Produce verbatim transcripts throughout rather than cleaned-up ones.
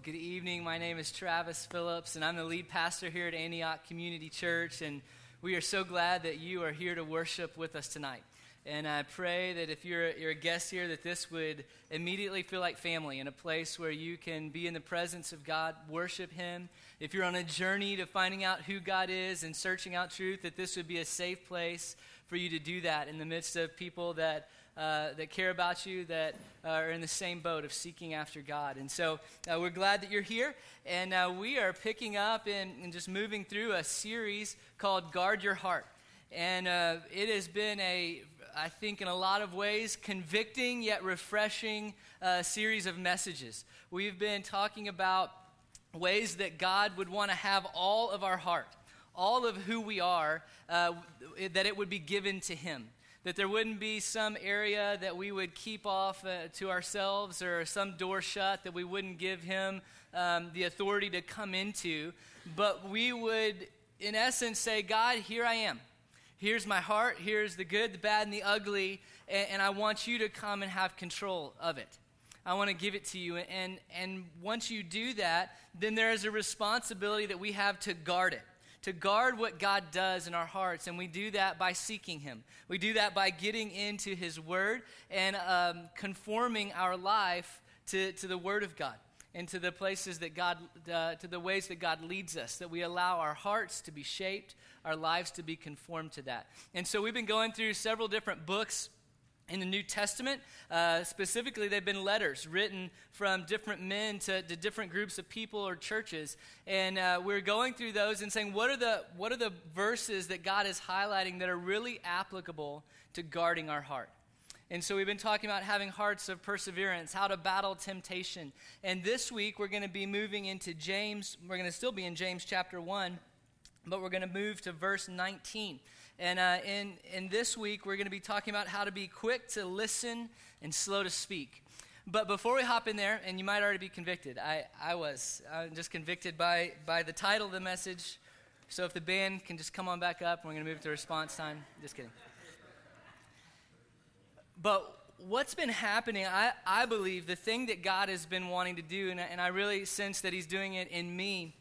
good evening. My name is Travis Phillips, and I'm the lead pastor here at Antioch Community Church, and we are so glad that you are here to worship with us tonight. And I pray that if you're, you're a guest here, that this would immediately feel like family and a place where you can be in the presence of God, worship Him. If you're on a journey to finding out who God is and searching out truth, that this would be a safe place for you to do that in the midst of people that Uh, that care about you, that are in the same boat of seeking after God. And so uh, we're glad that you're here, and uh, we are picking up and, and just moving through a series called Guard Your Heart. And uh, it has been a, I think in a lot of ways, convicting yet refreshing uh, series of messages. We've been talking about ways that God would want to have all of our heart, all of who we are, uh, that it would be given to Him. That there wouldn't be some area that we would keep off uh, to ourselves or some door shut that we wouldn't give Him um, the authority to come into. But we would, in essence, say, God, here I am. Here's my heart. Here's the good, the bad, and the ugly. And, and I want you to come and have control of it. I want to give it to you. And, and once you do that, then there is a responsibility that we have to guard it. To guard what God does in our hearts, and we do that by seeking Him. We do that by getting into His Word and um, conforming our life to, to the Word of God and to the places that God, uh, to the ways that God leads us, that we allow our hearts to be shaped, our lives to be conformed to that. And so we've been going through several different books in the New Testament. Uh, specifically, they've been letters written from different men to, to different groups of people or churches, and uh, we're going through those and saying, what are the what are the verses that God is highlighting that are really applicable to guarding our heart? And so we've been talking about having hearts of perseverance, how to battle temptation, and this week we're going to be moving into James. We're going to still be in James chapter one, but we're going to move to verse nineteen. And uh, in, in this week, we're going to be talking about how to be quick to listen and slow to speak. But before we hop in there, and you might already be convicted, I, I was I'm just convicted by, by the title of the message. So if the band can just come on back up, we're going to move to response time. Just kidding. But what's been happening, I, I believe, the thing that God has been wanting to do, and, and I really sense that He's doing it in me,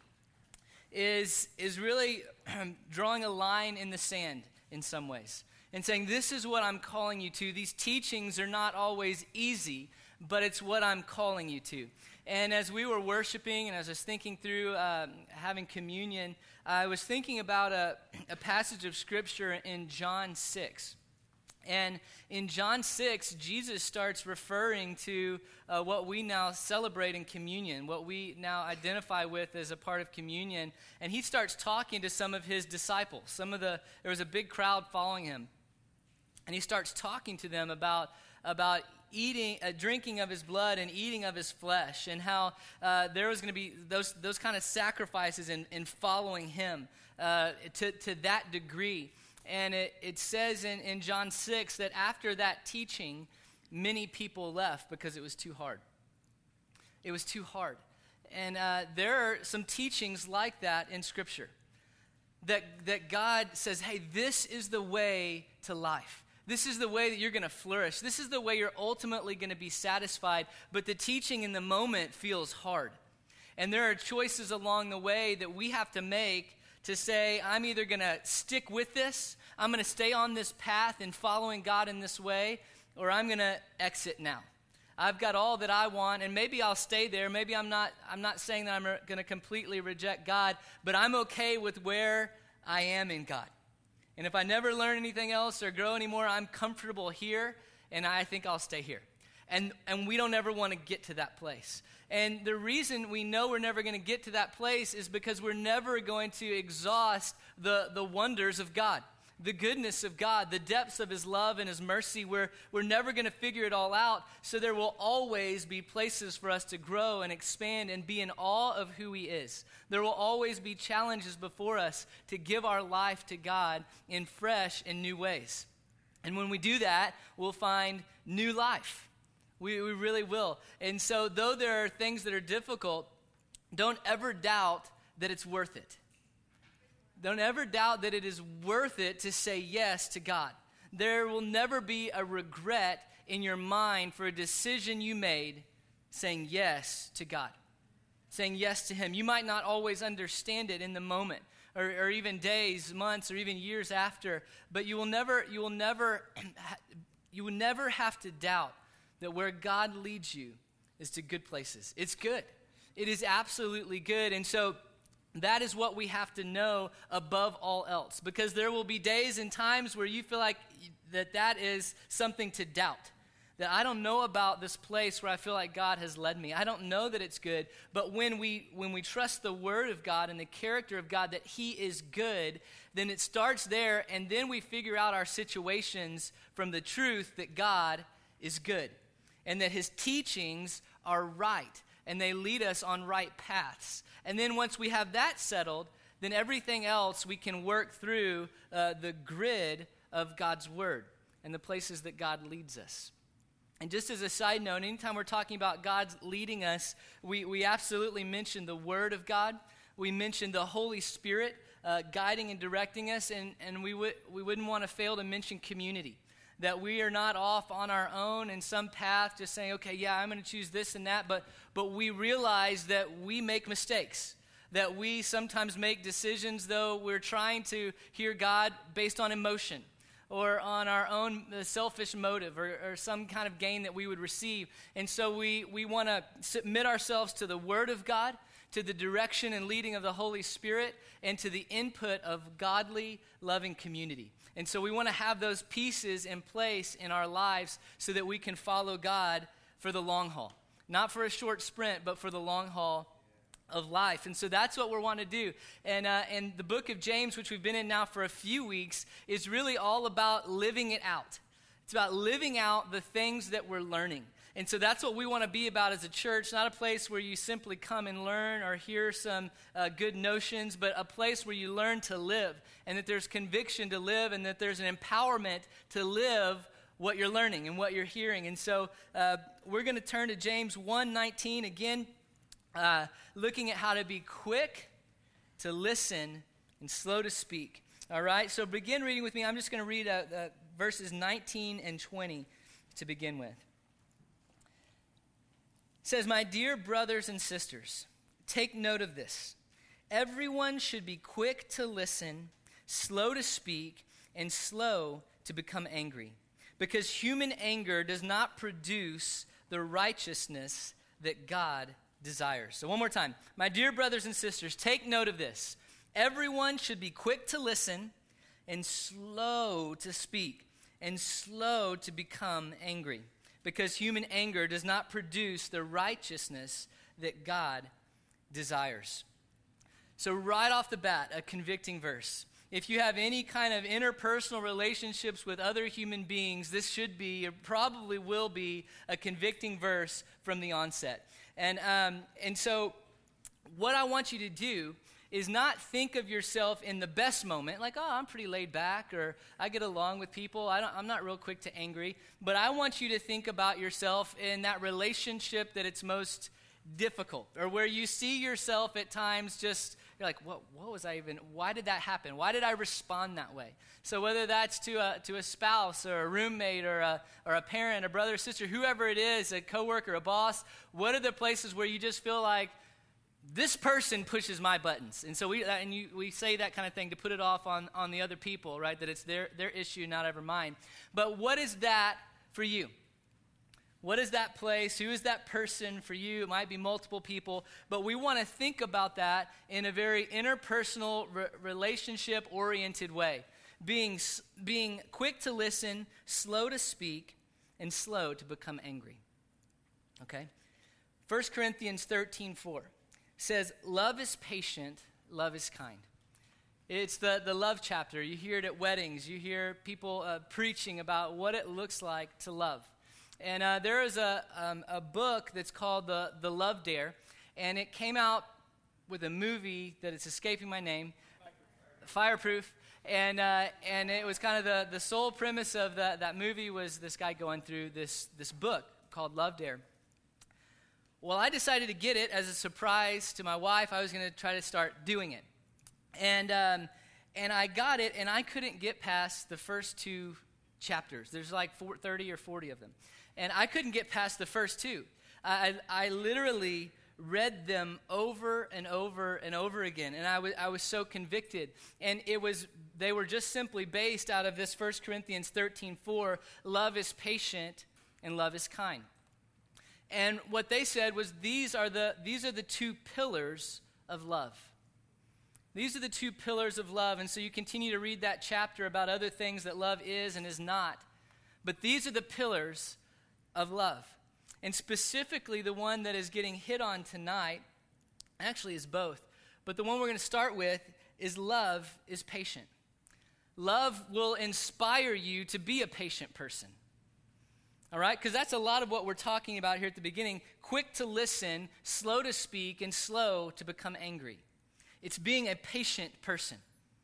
is is really drawing a line in the sand in some ways and saying, this is what I'm calling you to. These teachings are not always easy, but it's what I'm calling you to. And as we were worshiping and as I was thinking through um, having communion, I was thinking about a, a passage of Scripture in John six. And in John six, Jesus starts referring to uh, what we now celebrate in communion, what we now identify with as a part of communion. And he starts talking to some of his disciples. Some of the there was a big crowd following him, and he starts talking to them about about eating, uh, drinking of his blood and eating of his flesh, and how uh, there was going to be those those kind of sacrifices in, in following him uh, to to that degree. And it, it says in, in John six that after that teaching, many people left because it was too hard. It was too hard. And uh, there are some teachings like that in Scripture. That, that God says, hey, this is the way to life. This is the way that you're going to flourish. This is the way you're ultimately going to be satisfied. But the teaching in the moment feels hard. And there are choices along the way that we have to make to say, I'm either going to stick with this, I'm going to stay on this path in following God in this way, or I'm going to exit now. I've got all that I want, and maybe I'll stay there. Maybe I'm not I'm not saying that I'm going to completely reject God, but I'm okay with where I am in God. And if I never learn anything else or grow anymore, I'm comfortable here, and I think I'll stay here. And and we don't ever want to get to that place. And the reason we know we're never going to get to that place is because we're never going to exhaust the, the wonders of God, the goodness of God, the depths of His love and His mercy. We're, we're never going to figure it all out. So there will always be places for us to grow and expand and be in awe of who He is. There will always be challenges before us to give our life to God in fresh and new ways. And when we do that, we'll find new life. We, we really will. And so though there are things that are difficult, don't ever doubt that it's worth it. Don't ever doubt that it is worth it to say yes to God. There will never be a regret in your mind for a decision you made saying yes to God. saying yes to him. You might not always understand it in the moment, or, or even days, months, or even years after, but you will never, you will never, you will never have to doubt that where God leads you is to good places. It's good. It is absolutely good. And so that is what we have to know above all else, because there will be days and times where you feel like that that is something to doubt. That I don't know about this place where I feel like God has led me. I don't know that it's good. But when we when we trust the Word of God and the character of God that He is good, then it starts there, and then we figure out our situations from the truth that God is good and that His teachings are right and they lead us on right paths. And then once we have that settled, then everything else we can work through uh, the grid of God's Word and the places that God leads us. And just as a side note, anytime we're talking about God's leading us, we, we absolutely mention the Word of God. We mention the Holy Spirit uh, guiding and directing us, and, and we, w- we wouldn't want to fail to mention community. That we are not off on our own in some path just saying, okay, yeah, I'm going to choose this and that, but, but we realize that we make mistakes. That we sometimes make decisions, though we're trying to hear God based on emotion, or on our own selfish motive, or, or some kind of gain that we would receive. And so we, we want to submit ourselves to the Word of God, to the direction and leading of the Holy Spirit, and to the input of godly, loving community. And so we want to have those pieces in place in our lives so that we can follow God for the long haul. Not for a short sprint, but for the long haul of life. And so that's what we want to do. And uh, and the book of James, which we've been in now for a few weeks, is really all about living it out. It's about living out the things that we're learning. And so that's what we want to be about as a church, not a place where you simply come and learn or hear some uh, good notions, but a place where you learn to live, and that there's conviction to live, and that there's an empowerment to live what you're learning and what you're hearing. And so uh, we're going to turn to James one nineteen again, uh, looking at how to be quick to listen and slow to speak. All right, so begin reading with me. I'm just going to read uh, uh, verses nineteen and twenty to begin with. It says, "My dear brothers and sisters, take note of this. Everyone should be quick to listen, slow to speak, and slow to become angry, because human anger does not produce the righteousness that God desires." So one more time. My dear brothers and sisters, take note of this. Everyone should be quick to listen and slow to speak and slow to become angry, because human anger does not produce the righteousness that God desires. So right off the bat, a convicting verse. If you have any kind of interpersonal relationships with other human beings, this should be, or probably will be, a convicting verse from the onset. And um, and so what I want you to do is not think of yourself in the best moment, like, oh, I'm pretty laid back, or I get along with people, I don't, I'm not real quick to angry. But I want you to think about yourself in that relationship that it's most difficult, or where you see yourself at times just, you're like, what, what was I even, why did that happen? Why did I respond that way? So whether that's to a, to a spouse, or a roommate, or a, or a parent, a brother, sister, whoever it is, a coworker, a boss, what are the places where you just feel like, this person pushes my buttons? And so we and you, we say that kind of thing to put it off on, on the other people, right? That it's their, their issue, not ever mine. But what is that for you? What is that place? Who is that person for you? It might be multiple people, but we want to think about that in a very interpersonal, re- relationship-oriented way. Being, being quick to listen, slow to speak, and slow to become angry. Okay? First Corinthians thirteen four. Says, love is patient, love is kind. It's the, the love chapter. You hear it at weddings. You hear people uh, preaching about what it looks like to love. And uh, there is a, um, a book that's called the, the Love Dare, and it came out with a movie that is escaping my name, Fireproof. And uh, and it was kind of the, the sole premise of the, that movie was this guy going through this, this book called Love Dare. Well, I decided to get it as a surprise to my wife. I was going to try to start doing it. And um, and I got it, and I couldn't get past the first two chapters. There's like thirty or forty of them. And I couldn't get past the first two. I, I literally read them over and over and over again, and I was I was so convicted. And it was they were just simply based out of this First Corinthians thirteen four, love is patient and love is kind. And what they said was these are the these are the two pillars of love. These are the two pillars of love. And so you continue to read that chapter about other things that love is and is not. But these are the pillars of love. And specifically the one that is getting hit on tonight, actually is both. But the one we're going to start with is love is patient. Love will inspire you to be a patient person. All right? Because that's a lot of what we're talking about here at the beginning. Quick to listen, slow to speak, and slow to become angry. It's being a patient person.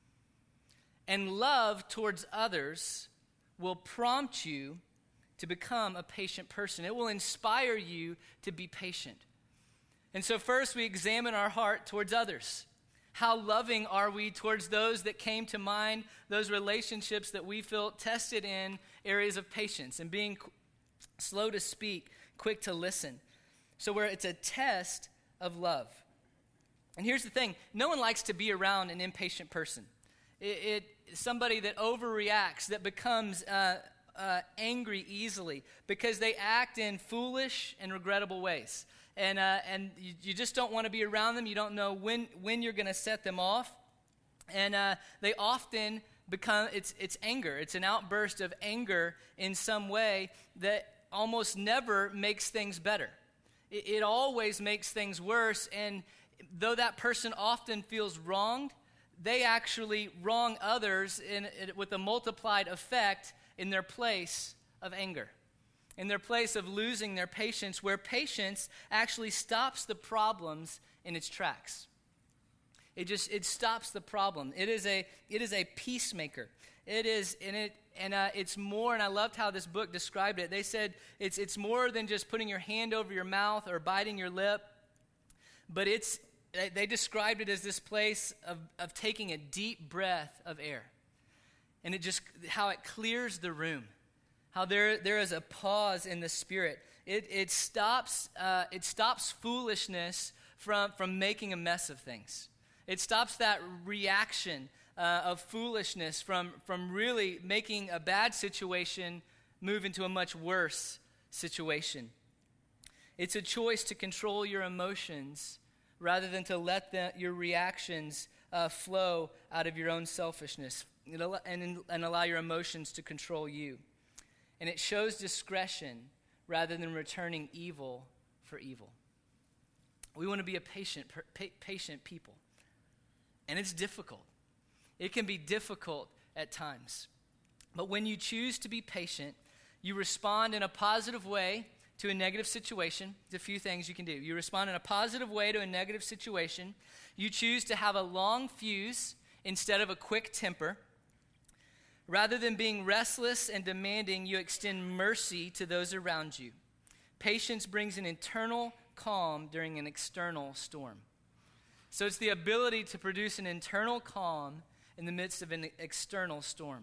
And love towards others will prompt you to become a patient person. It will inspire you to be patient. And so first we examine our heart towards others. How loving are we towards those that came to mind, those relationships that we feel tested in areas of patience and being qu- slow to speak, quick to listen. So where it's a test of love. And here's the thing, no one likes to be around an impatient person. It, it somebody that overreacts, that becomes uh, uh, angry easily because they act in foolish and regrettable ways. And uh, and you, you just don't want to be around them. You don't know when, when you're going to set them off. And uh, they often become, it's it's anger. It's an outburst of anger in some way that almost never makes things better. It, it always makes things worse. And though that person often feels wronged, they actually wrong others in, in, with a multiplied effect in their place of anger, in their place of losing their patience, where patience actually stops the problems in its tracks. It just it stops the problem. It is a it is a peacemaker. It is and it and uh, it's more. And I loved how this book described it. They said it's it's more than just putting your hand over your mouth or biting your lip, but it's they described it as this place of, of taking a deep breath of air. And it just, how it clears the room. How there there is a pause in the spirit. It it stops uh, it stops foolishness from, from making a mess of things. It stops that reaction uh, of foolishness from, from really making a bad situation move into a much worse situation. It's a choice to control your emotions rather than to let the, your reactions uh, flow out of your own selfishness and, and allow your emotions to control you. And it shows discretion rather than returning evil for evil. We want to be a patient, pa- patient people. And it's difficult. It can be difficult at times. But when you choose to be patient, you respond in a positive way to a negative situation. There's a few things you can do. You respond in a positive way to a negative situation. You choose to have a long fuse instead of a quick temper. Rather than being restless and demanding, you extend mercy to those around you. Patience brings an internal calm during an external storm. So it's the ability to produce an internal calm in the midst of an external storm.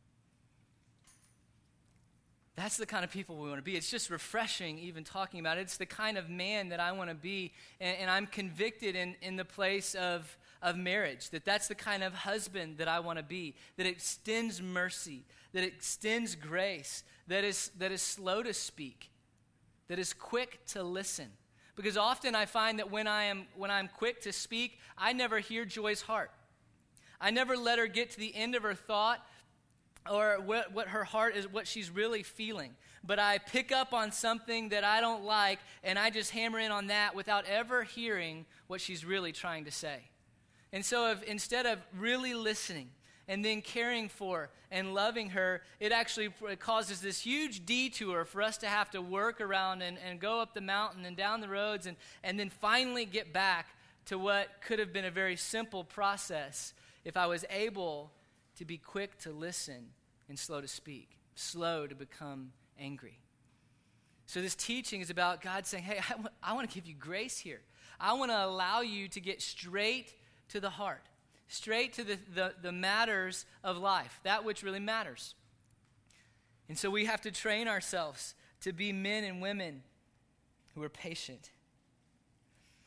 That's the kind of people we want to be. It's just refreshing even talking about it. It's the kind of man that I want to be. And, and I'm convicted in, in the place of, of marriage, that that's the kind of husband that I want to be, that extends mercy, that extends grace, that is, that is slow to speak, that is quick to listen. Because often I find that when I am when I'm quick to speak, I never hear Joy's heart. I never let her get to the end of her thought or what, what her heart is, what she's really feeling. But I pick up on something that I don't like, and I just hammer in on that without ever hearing what she's really trying to say. And so if, instead of really listening and then caring for and loving her, it actually causes this huge detour for us to have to work around and, and go up the mountain and down the roads and, and then finally get back to what could have been a very simple process if I was able to be quick to listen and slow to speak, slow to become angry. So this teaching is about God saying, hey, I, w- I want to give you grace here. I want to allow you to get straight to the heart, straight to the, the, the matters of life, that which really matters. And so we have to train ourselves to be men and women who are patient.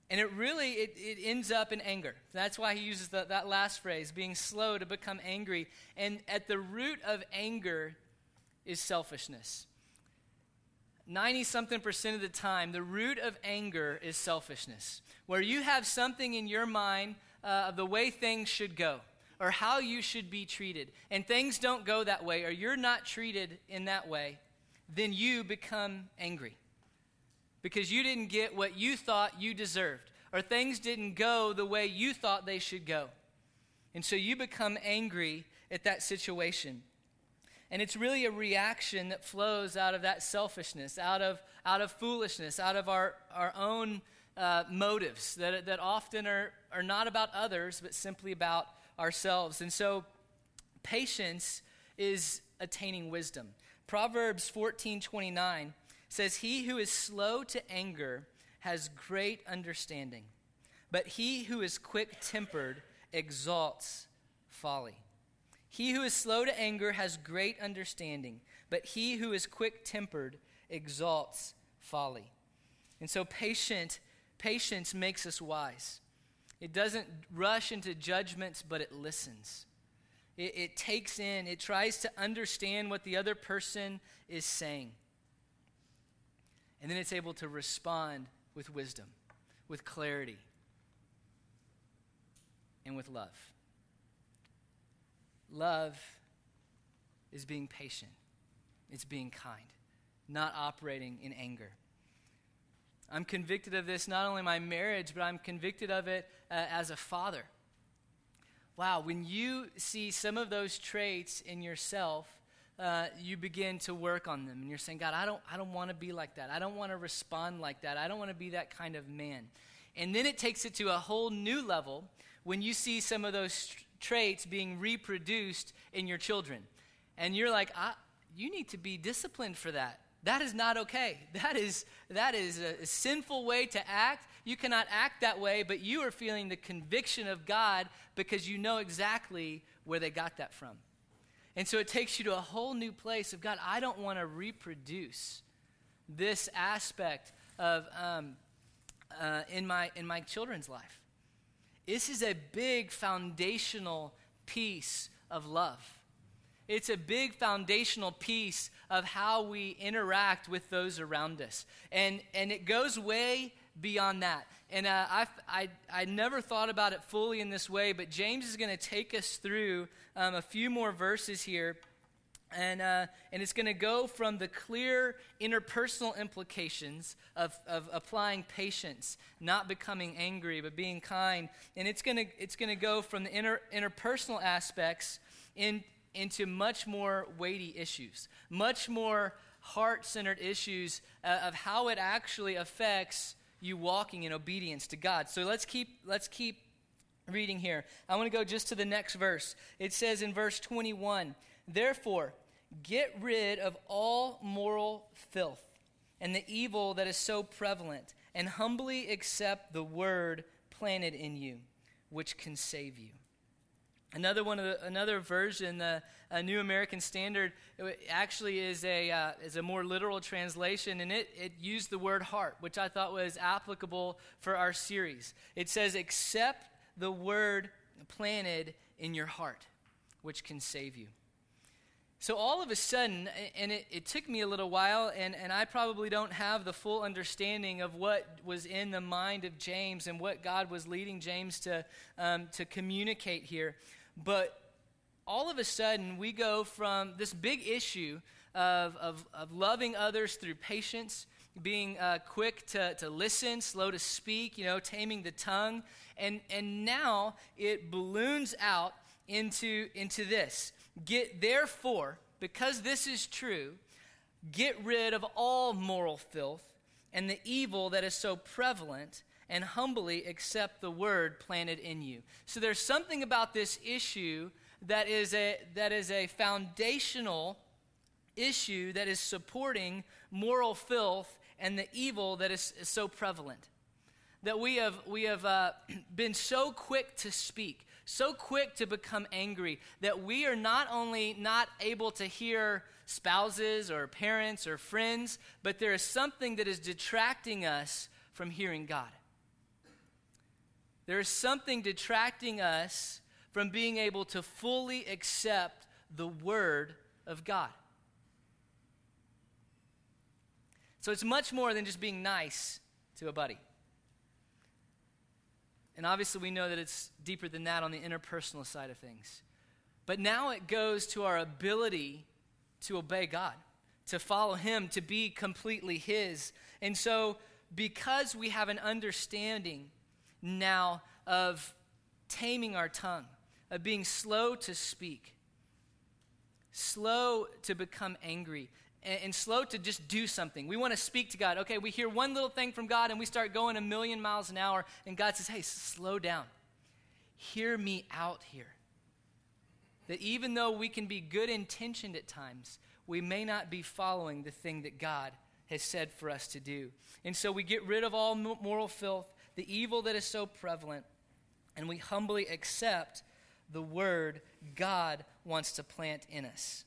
And it really, it, it ends up in anger. That's why he uses the, that last phrase, being slow to become angry. And at the root of anger is selfishness. ninety-something percent of the time, the root of anger is selfishness, where you have something in your mind uh, of the way things should go or how you should be treated, and things don't go that way or you're not treated in that way, then you become angry because you didn't get what you thought you deserved, or things didn't go the way you thought they should go. And so you become angry at that situation. And it's really a reaction that flows out of that selfishness, out of out of foolishness, out of our, our own uh, motives that, that often are, are not about others, but simply about ourselves. And so patience is attaining wisdom. Proverbs fourteen twenty-nine says, "He who is slow to anger has great understanding, but he who is quick-tempered exalts folly." He who is slow to anger has great understanding, but he who is quick-tempered exalts folly. And so patient, patience makes us wise. It doesn't rush into judgments, but it listens. It, it takes in, it tries to understand what the other person is saying. And then it's able to respond with wisdom, with clarity, and with love. Love is being patient. It's being kind, not operating in anger. I'm convicted of this not only in my marriage, but I'm convicted of it uh, as a father. Wow, when you see some of those traits in yourself, uh, you begin to work on them. And you're saying, God, I don't, I don't want to be like that. I don't want to respond like that. I don't want to be that kind of man. And then it takes it to a whole new level when you see some of those tr- traits being reproduced in your children. And you're like, I, you need to be disciplined for that. That is not okay. That is that is a, a sinful way to act. You cannot act that way, but you are feeling the conviction of God because you know exactly where they got that from. And so it takes you to a whole new place of, God, I don't want to reproduce this aspect of um, uh, in my in my children's life. This is a big foundational piece of love. It's a big foundational piece of how we interact with those around us. And and it goes way beyond that. And uh, I, I, I never thought about it fully in this way, but James is going to take us through um, a few more verses here. And uh, and it's going to go from the clear interpersonal implications of, of applying patience, not becoming angry, but being kind. And it's going to it's going to go from the inter, interpersonal aspects in into much more weighty issues, much more heart-centered issues uh, of how it actually affects you walking in obedience to God. So let's keep let's keep reading here. I want to go just to the next verse. It says in verse twenty-one, "Therefore, get rid of all moral filth and the evil that is so prevalent, and humbly accept the word planted in you, which can save you." Another one of the, another version, the uh, New American Standard, it actually is a uh, is a more literal translation, and it it used the word heart, which I thought was applicable for our series. It says, "Accept the word planted in your heart, which can save you." So all of a sudden, and it, it took me a little while, and, and I probably don't have the full understanding of what was in the mind of James and what God was leading James to um, to communicate here. But all of a sudden, we go from this big issue of, of, of loving others through patience, being uh, quick to, to listen, slow to speak, you know, taming the tongue, and and now it balloons out into into this. Get therefore, because this is true, get rid of all moral filth and the evil that is so prevalent, and humbly accept the word planted in you. So there's something about this issue that is a that is a foundational issue that is supporting moral filth and the evil that is, is so prevalent. That we have we have uh, been so quick to speak, so quick to become angry, that we are not only not able to hear spouses or parents or friends, but there is something that is detracting us from hearing God. There is something detracting us from being able to fully accept the Word of God. So it's much more than just being nice to a buddy. And obviously we know that it's deeper than that on the interpersonal side of things. But now it goes to our ability to obey God, to follow Him, to be completely His. And so because we have an understanding now of taming our tongue, of being slow to speak, slow to become angry, and, and slow to just do something. We want to speak to God. Okay, we hear one little thing from God and we start going a million miles an hour, and God says, hey, slow down. Hear me out here. That even though we can be good-intentioned at times, we may not be following the thing that God has said for us to do. And so we get rid of all moral filth, the evil that is so prevalent, and we humbly accept the word God wants to plant in us.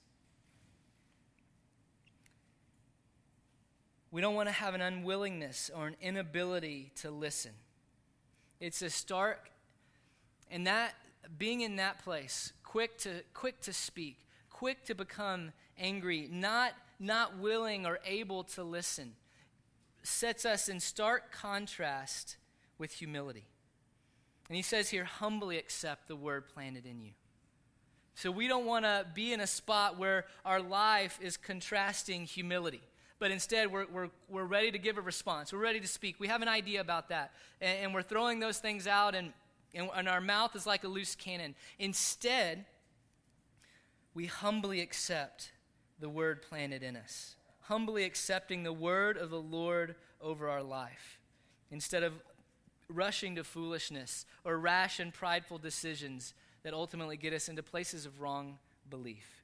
We don't want to have an unwillingness or an inability to listen. It's a stark, and that being in that place, quick to quick to speak, quick to become angry, not not willing or able to listen, sets us in stark contrast with humility. And he says here, humbly accept the word planted in you. So we don't want to be in a spot where our life is contrasting humility, but instead we're, we're, we're ready to give a response. We're ready to speak. We have an idea about that, and, and we're throwing those things out, and, and, and our mouth is like a loose cannon. Instead, we humbly accept the word planted in us, humbly accepting the word of the Lord over our life, instead of rushing to foolishness or rash and prideful decisions that ultimately get us into places of wrong belief.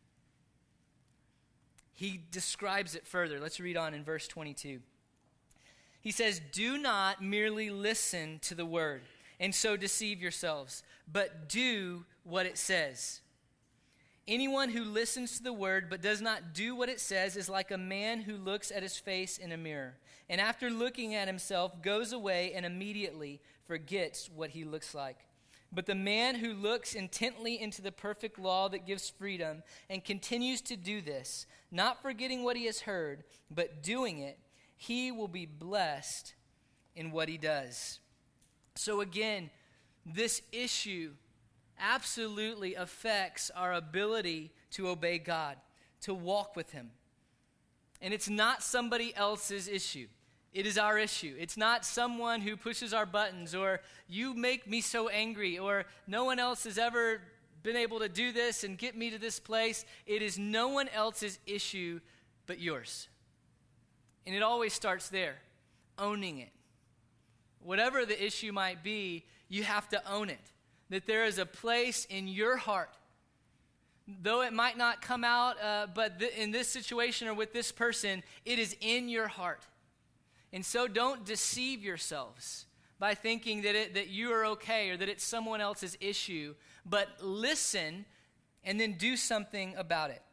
He describes it further. Let's read on in verse twenty-two. He says, do not merely listen to the word and so deceive yourselves, but do what it says. Anyone who listens to the word but does not do what it says is like a man who looks at his face in a mirror, and after looking at himself goes away and immediately forgets what he looks like. But the man who looks intently into the perfect law that gives freedom and continues to do this, not forgetting what he has heard, but doing it, he will be blessed in what he does. So again, this issue absolutely affects our ability to obey God, to walk with Him. And it's not somebody else's issue. It is our issue. It's not someone who pushes our buttons, or you make me so angry, or no one else has ever been able to do this and get me to this place. It is no one else's issue but yours. And it always starts there, owning it. Whatever the issue might be, you have to own it. That there is a place in your heart, though it might not come out, uh, but th- in this situation or with this person, it is in your heart. And so don't deceive yourselves by thinking that it, that you are okay or that it's someone else's issue, but listen and then do something about it.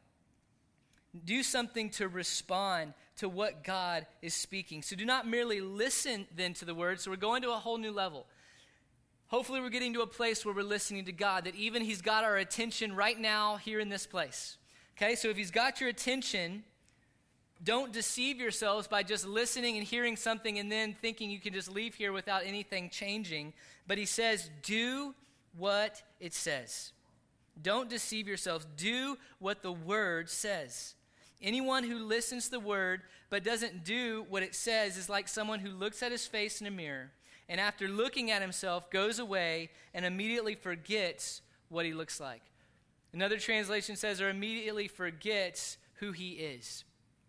Do something to respond to what God is speaking. So do not merely listen then to the word. So we're going to a whole new level. Hopefully we're getting to a place where we're listening to God, that even He's got our attention right now here in this place. Okay, so if He's got your attention, don't deceive yourselves by just listening and hearing something and then thinking you can just leave here without anything changing. But He says, do what it says. Don't deceive yourselves. Do what the Word says. Anyone who listens to the Word but doesn't do what it says is like someone who looks at his face in a mirror, and after looking at himself, goes away and immediately forgets what he looks like. Another translation says, or immediately forgets who he is.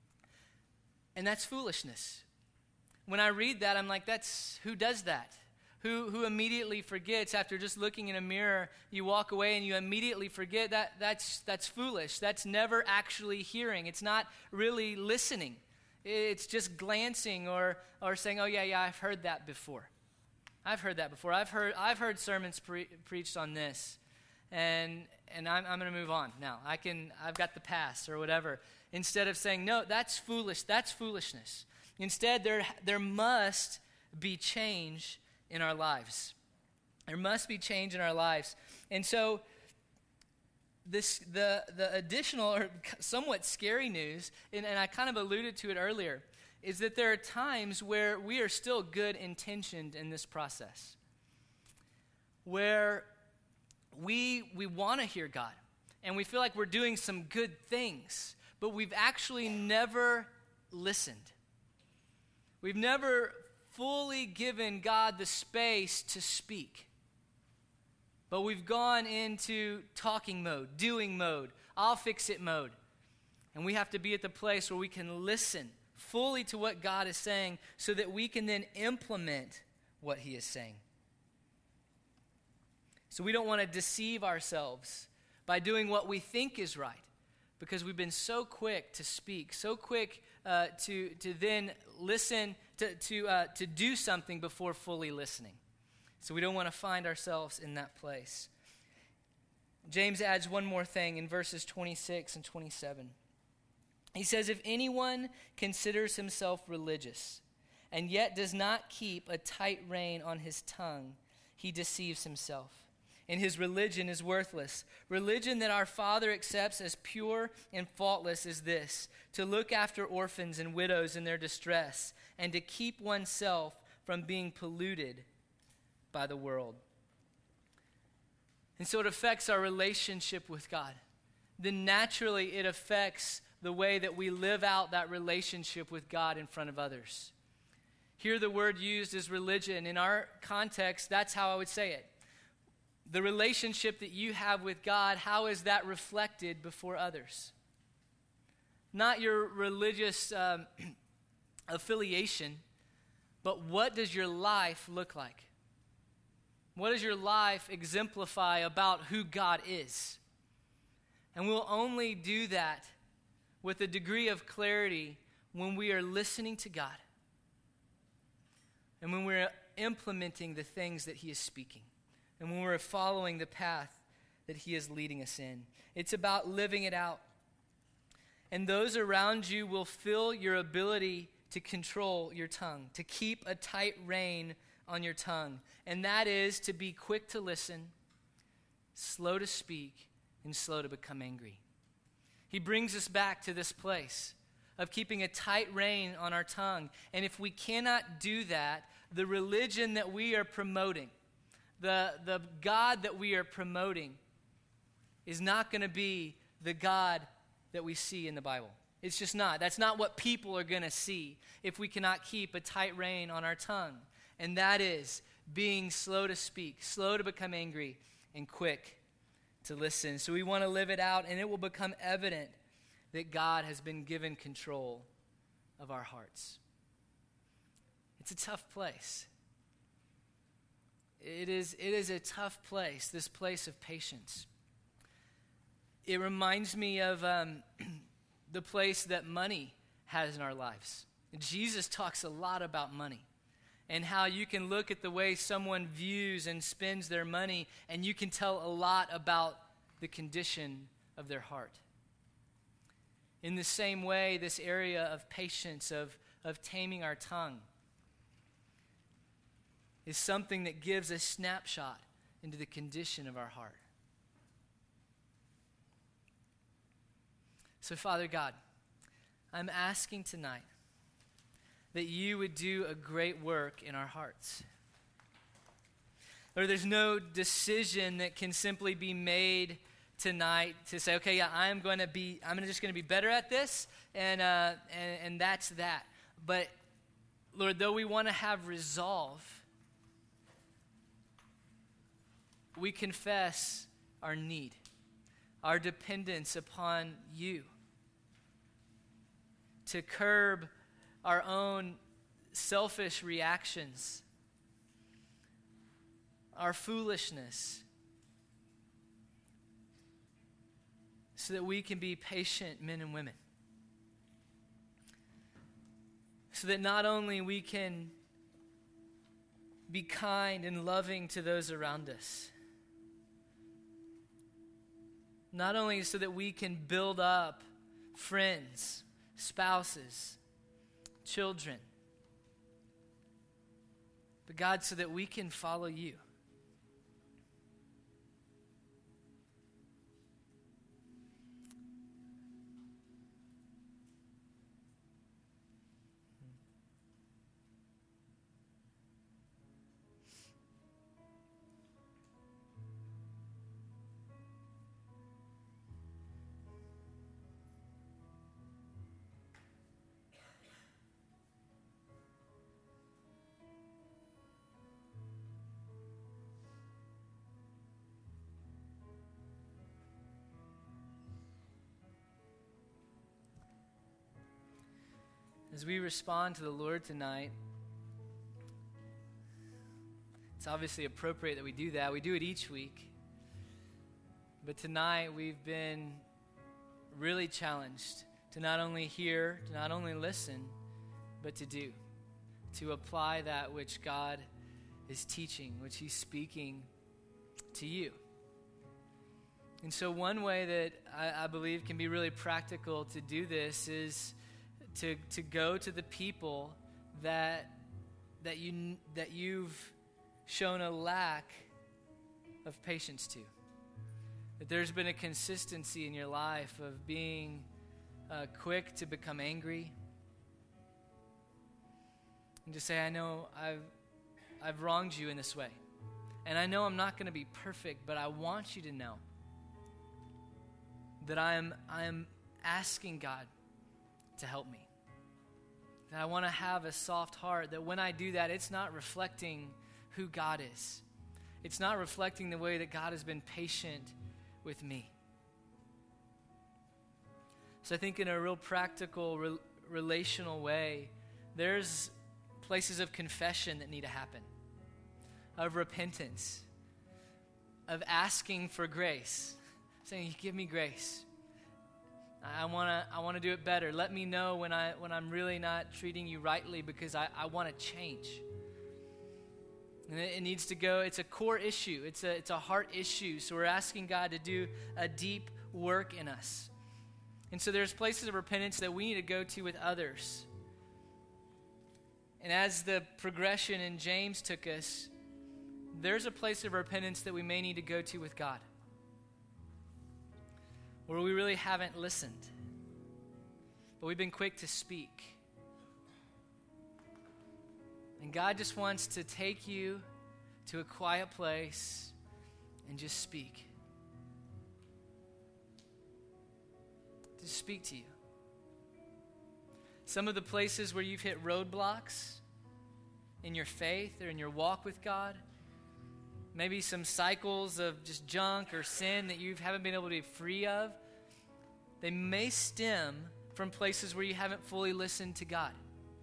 And that's foolishness. When I read that, I'm like, that's who does that? Who who immediately forgets after just looking in a mirror, you walk away and you immediately forget? That that's that's foolish. That's never actually hearing. It's not really listening. It's just glancing or or saying, oh yeah, yeah, I've heard that before. I've heard that before. I've heard I've heard sermons pre- preached on this, and and I'm I'm going to move on now. I can I've got the pass or whatever. Instead of saying no, that's foolish. That's foolishness. Instead, there there must be change in our lives. There must be change in our lives. And so this the the additional or somewhat scary news, and, and I kind of alluded to it earlier, is that there are times where we are still good intentioned in this process. Where we we want to hear God, and we feel like we're doing some good things, but we've actually never listened. We've never fully given God the space to speak. But we've gone into talking mode, doing mode, I'll fix it mode. And we have to be at the place where we can listen fully to what God is saying so that we can then implement what he is saying. So we don't want to deceive ourselves by doing what we think is right, because we've been so quick to speak, so quick uh, to to then listen, to to uh, to do something before fully listening. So we don't want to find ourselves in that place. James adds one more thing in verses twenty-six and twenty-seven. He says, if anyone considers himself religious and yet does not keep a tight rein on his tongue, he deceives himself, and his religion is worthless. Religion that our Father accepts as pure and faultless is this: to look after orphans and widows in their distress, and to keep oneself from being polluted by the world. And so it affects our relationship with God. Then naturally it affects the way that we live out that relationship with God in front of others. Here the word used is religion. In our context, that's how I would say it. The relationship that you have with God, how is that reflected before others? Not your religious um, affiliation, but what does your life look like? What does your life exemplify about who God is? And we'll only do that with a degree of clarity when we are listening to God and when we're implementing the things that he is speaking and when we're following the path that he is leading us in. It's about living it out. And those around you will feel your ability to control your tongue, to keep a tight rein on your tongue. And that is to be quick to listen, slow to speak, and slow to become angry. He brings us back to this place of keeping a tight rein on our tongue. And if we cannot do that, the religion that we are promoting, the, the God that we are promoting, is not going to be the God that we see in the Bible. It's just not. That's not what people are going to see if we cannot keep a tight rein on our tongue. And that is being slow to speak, slow to become angry, and quick to listen. So we want to live it out, and it will become evident that God has been given control of our hearts. It's a tough place. It is, it is a tough place, this place of patience. It reminds me of um, the place that money has in our lives. Jesus talks a lot about money and how you can look at the way someone views and spends their money, and you can tell a lot about the condition of their heart. In the same way, this area of patience, of, of taming our tongue, is something that gives a snapshot into the condition of our heart. So, Father God, I'm asking tonight that you would do a great work in our hearts. Lord, there's no decision that can simply be made tonight to say, okay, yeah, I'm going to be, I'm just going to be better at this, and, uh, and and that's that. But Lord, though we want to have resolve, we confess our need, our dependence upon you to curb our own selfish reactions, our foolishness, so that we can be patient men and women. So that not only we can be kind and loving to those around us, not only so that we can build up friends, spouses, children, but God, so that we can follow you. as we respond to the Lord tonight, it's obviously appropriate that we do that. We do it each week. But tonight we've been really challenged to not only hear, to not only listen, but to do, to apply that which God is teaching, which he's speaking to you. And so one way that I, I believe can be really practical to do this is to to go to the people that that you that you've shown a lack of patience to. That there's been a consistency in your life of being uh, quick to become angry. And just say, I know I've I've wronged you in this way. And I know I'm not going to be perfect, but I want you to know that I am I am asking God to help me. That I want to have a soft heart, that when I do that, it's not reflecting who God is. It's not reflecting the way that God has been patient with me. So I think in a real practical, re- relational way, there's places of confession that need to happen, of repentance, of asking for grace, saying, give me grace. I want to I want to do it better. Let me know when, I, when I'm really not treating you rightly, because I, I want to change. And it, it needs to go, it's a core issue. It's a, it's a heart issue. So we're asking God to do a deep work in us. And so there's places of repentance that we need to go to with others. And as the progression in James took us, there's a place of repentance that we may need to go to with God, where we really haven't listened, but we've been quick to speak. And God just wants to take you to a quiet place and just speak. Just speak to you. Some of the places where you've hit roadblocks in your faith or in your walk with God, maybe some cycles of just junk or sin that you haven't been able to be free of, they may stem from places where you haven't fully listened to God.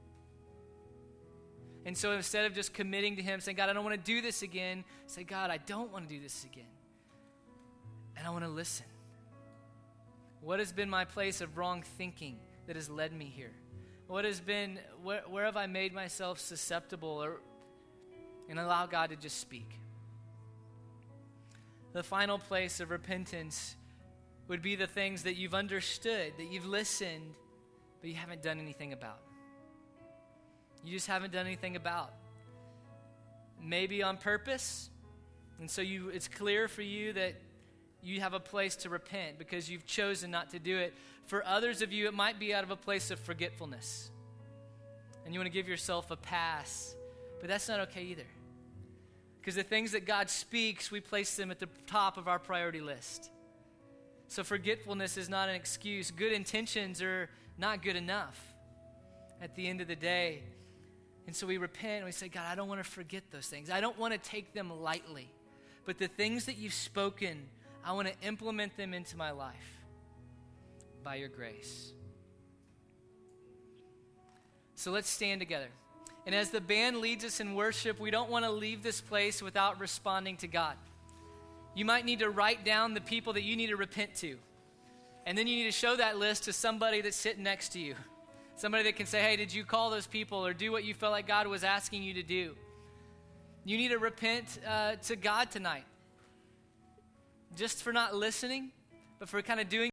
And so instead of just committing to him, saying, God, I don't want to do this again, say, God, I don't want to do this again. And I want to listen. What has been my place of wrong thinking that has led me here? What has been, where, where have I made myself susceptible? Or, and allow God to just speak. The final place of repentance would be the things that you've understood, that you've listened, but you haven't done anything about. You just haven't done anything about. Maybe on purpose, and so you it's clear for you that you have a place to repent because you've chosen not to do it. For others of you, it might be out of a place of forgetfulness, and you want to give yourself a pass, but that's not okay either. Because the things that God speaks, we place them at the top of our priority list. So forgetfulness is not an excuse. Good intentions are not good enough at the end of the day. And so we repent and we say, God, I don't want to forget those things. I don't want to take them lightly. But the things that you've spoken, I want to implement them into my life by your grace. So let's stand together. And as the band leads us in worship, we don't want to leave this place without responding to God. You might need to write down the people that you need to repent to. And then you need to show that list to somebody that's sitting next to you. Somebody that can say, hey, did you call those people or do what you felt like God was asking you to do? You need to repent uh, to God tonight. Just for not listening, but for kind of doing